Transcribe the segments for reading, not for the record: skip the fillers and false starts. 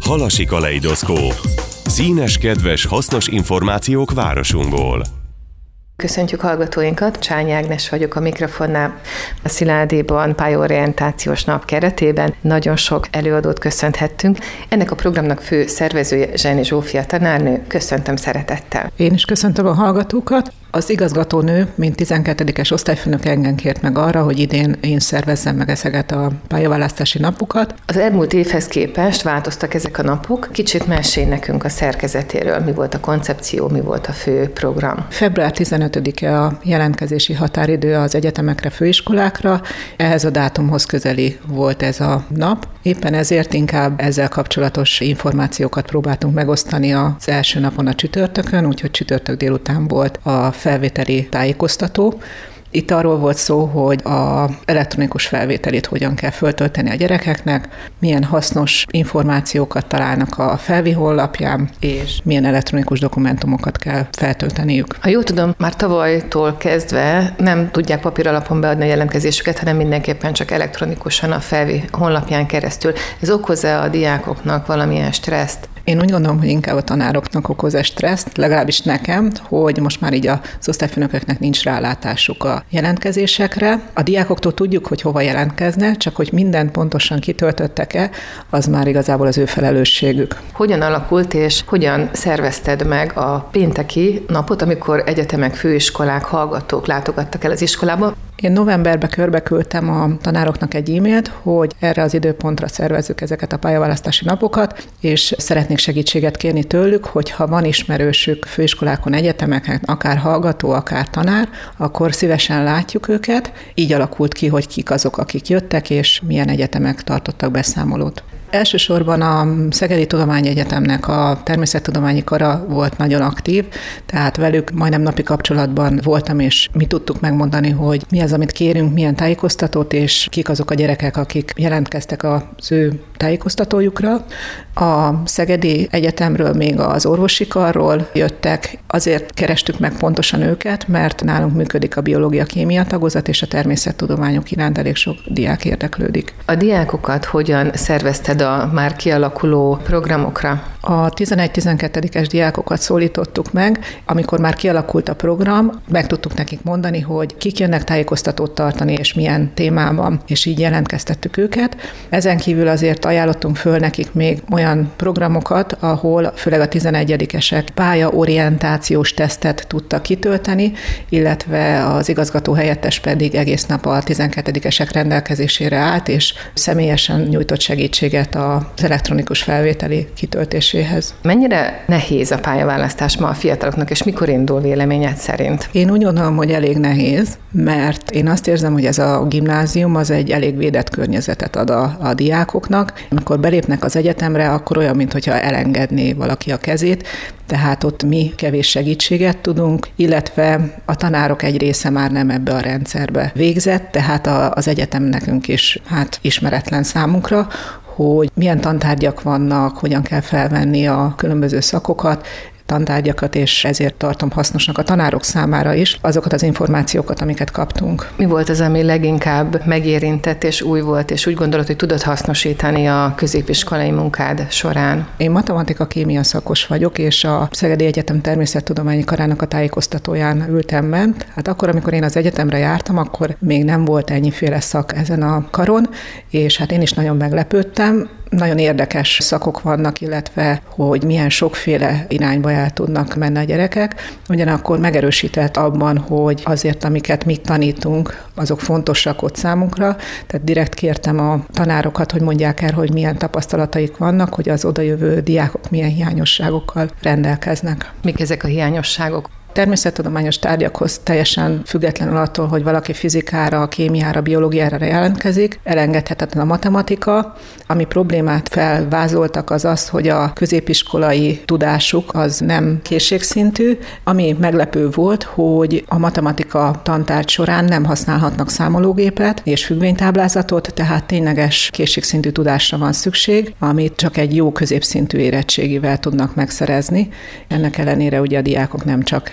Halasi kaleidoszkóp. Színes, kedves, hasznos információk városunkból. Köszöntjük hallgatóinkat, Csányi Ágnes vagyok a mikrofonnál. A Szilágyban pályaorientációs nap keretében nagyon sok előadót köszönthettünk. Ennek a programnak fő szervezője Zsáni Zsófia tanárnő. Köszöntöm szeretettel. Én is köszöntöm a hallgatókat. Az igazgatónő, mint 12-es osztályfőnök engem kért meg arra, hogy idén én szervezzem meg ezeket a pályaválasztási napokat. Az elmúlt évhez képest változtak ezek a napok. Kicsit mesélj nekünk a szerkezetéről. Mi volt a koncepció, mi volt a fő program? Február 15-e a jelentkezési határidő az egyetemekre, főiskolákra. Ehhez a dátumhoz közeli volt ez a nap. Éppen ezért inkább ezzel kapcsolatos információkat próbáltunk megosztani az első napon, a csütörtökön, úgyhogy csütörtök délután volt a felvételi tájékoztató. Itt arról volt szó, hogy az elektronikus felvételit hogyan kell föltölteni a gyerekeknek, milyen hasznos információkat találnak a Felvi honlapján, és milyen elektronikus dokumentumokat kell feltölteniük. Ha jól tudom, már tavalytól kezdve nem tudják papíralapon beadni a jelentkezésüket, hanem mindenképpen csak elektronikusan a Felvi honlapján keresztül. Ez okoz-e a diákoknak valamilyen stresszt? Én úgy gondolom, hogy inkább a tanároknak okoz stresszt, legalábbis nekem, hogy most már így az osztályfőnököknek nincs rálátásuk a jelentkezésekre. A diákoktól tudjuk, hogy hova jelentkeznek, csak hogy mindent pontosan kitöltöttek-e, az már igazából az ő felelősségük. Hogyan alakult és hogyan szervezted meg a pénteki napot, amikor egyetemek, főiskolák, hallgatók látogattak el az iskolába? Én novemberben körbeküldtem a tanároknak egy e-mailt, hogy erre az időpontra szervezzük ezeket a pályaválasztási napokat, és szeretnék segítséget kérni tőlük, hogy ha van ismerősük főiskolákon, egyetemeken, akár hallgató, akár tanár, akkor szívesen látjuk őket. Így alakult ki, hogy kik azok, akik jöttek, és milyen egyetemek tartottak beszámolót. Elsősorban a Szegedi Tudományegyetemnek a természettudományi kara volt nagyon aktív, tehát velük majdnem napi kapcsolatban voltam, és mi tudtuk megmondani, hogy mi az, amit kérünk, milyen tájékoztatót, és kik azok a gyerekek, akik jelentkeztek az ő tájékoztatójukra. A Szegedi Egyetemről még az orvosi karról jöttek, azért kerestük meg pontosan őket, mert nálunk működik a biológia-kémia tagozat, és a természettudományok iránt elég sok diák érdeklődik. A diákokat hogyan szervezted a már kialakuló programokra? A 11-12-es diákokat szólítottuk meg, amikor már kialakult a program, meg tudtuk nekik mondani, hogy kik jönnek tájékoztatót tartani, és milyen témában, és így jelentkeztettük őket. Ezen kívül azért ajánlottunk föl nekik még olyan programokat, ahol főleg a 11-esek pályaorientációs tesztet tudtak kitölteni, illetve az igazgató helyettes pedig egész nap a 12-esek rendelkezésére állt, és személyesen nyújtott segítséget az elektronikus felvételi kitöltéséhez. Mennyire nehéz a pályaválasztás ma a fiataloknak, és mikor indul véleményed szerint? Én úgy gondolom, hogy elég nehéz, mert én azt érzem, hogy ez a gimnázium az egy elég védett környezetet ad a diákoknak. Amikor belépnek az egyetemre, akkor olyan, mintha elengedné valaki a kezét, tehát ott mi kevés segítséget tudunk, illetve a tanárok egy része már nem ebbe a rendszerbe végzett, tehát az egyetem nekünk is ismeretlen számunkra, hogy milyen tantárgyak vannak, hogyan kell felvenni a különböző szakokat, tantárgyakat, és ezért tartom hasznosnak a tanárok számára is azokat az információkat, amiket kaptunk. Mi volt az, ami leginkább megérintett és új volt, és úgy gondolod, hogy tudod hasznosítani a középiskolai munkád során? Én matematika-kémia szakos vagyok, és a Szegedi Egyetem természettudományi karának a tájékoztatóján ültem bent. Hát akkor, amikor én az egyetemre jártam, akkor még nem volt ennyiféle szak ezen a karon, és hát én is nagyon meglepődtem. Nagyon érdekes szakok vannak, illetve hogy milyen sokféle irányba el tudnak menni a gyerekek. Ugyanakkor megerősített abban, hogy azért, amiket mi tanítunk, azok fontosak ott számunkra. Tehát direkt kértem a tanárokat, hogy mondják el, hogy milyen tapasztalataik vannak, hogy az odajövő diákok milyen hiányosságokkal rendelkeznek. Mik ezek a hiányosságok? Természettudományos tárgyakhoz teljesen függetlenül attól, hogy valaki fizikára, kémiára, biológiára jelentkezik, elengedhetetlen a matematika. Ami problémát felvázoltak az az, hogy a középiskolai tudásuk az nem készségszintű. Ami meglepő volt, hogy a matematika tantárgy során nem használhatnak számológépet és függvénytáblázatot, tehát tényleges készségszintű tudásra van szükség, amit csak egy jó középszintű érettségivel tudnak megszerezni. Ennek ellenére ugye a diákok nem csak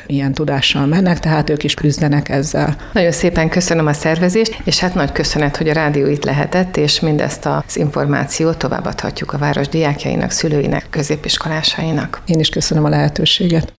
ilyen tudással mennek, tehát ők is küzdenek ezzel. Nagyon szépen köszönöm a szervezést, és hát nagy köszönet, hogy a rádió itt lehetett, és mindezt az információt továbbadhatjuk a város diákjainak, szülőinek, középiskolásainak. Én is köszönöm a lehetőséget.